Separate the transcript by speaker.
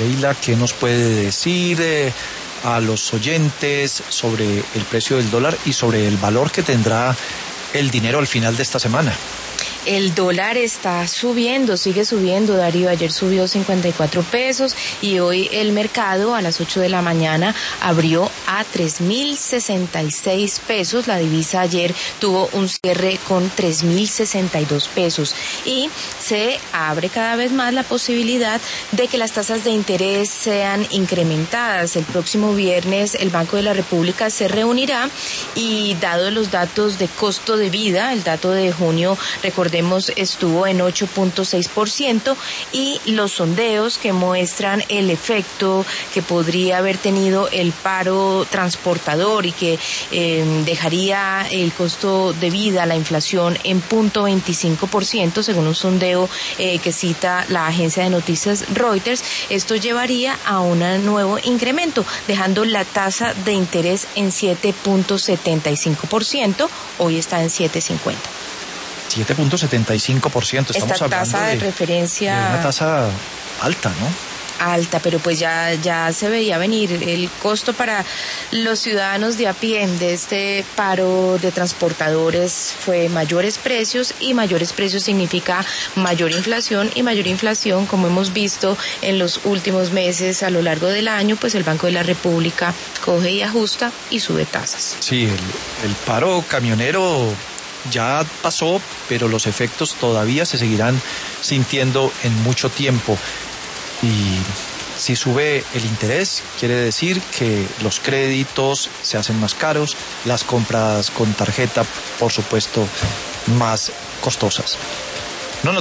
Speaker 1: Leila, ¿qué nos puede decir a los oyentes sobre el precio del dólar y sobre el valor que tendrá el dinero al final de esta semana?
Speaker 2: El dólar está subiendo, sigue subiendo, Darío. Ayer subió 54 pesos y hoy el mercado a las 8 de la mañana abrió a 3.066 pesos. La divisa ayer tuvo un cierre con 3.062 pesos y se abre cada vez más la posibilidad de que las tasas de interés sean incrementadas. El próximo viernes el Banco de la República se reunirá y dado los datos de costo de vida, el dato de junio, recordemos, estuvo en 8.6% y los sondeos que muestran el efecto que podría haber tenido el paro transportador y que dejaría el costo de vida, la inflación en 0.25%, según un sondeo que cita la agencia de noticias Reuters. Esto llevaría a un nuevo incremento, dejando la tasa de interés en 7.75%, hoy está en 7.50%.
Speaker 1: 7.75%, estamos
Speaker 2: Esta
Speaker 1: hablando
Speaker 2: tasa de referencia
Speaker 1: de una tasa alta, ¿no?
Speaker 2: Alta, pero pues ya se veía venir el costo para los ciudadanos de a pie de este paro de transportadores. Fue mayores precios, y mayores precios significa mayor inflación, y mayor inflación, como hemos visto en los últimos meses a lo largo del año, pues el Banco de la República coge y ajusta y sube tasas.
Speaker 1: Sí, el paro camionero ya pasó, pero los efectos todavía se seguirán sintiendo en mucho tiempo. Y si sube el interés, quiere decir que los créditos se hacen más caros, las compras con tarjeta, por supuesto, más costosas.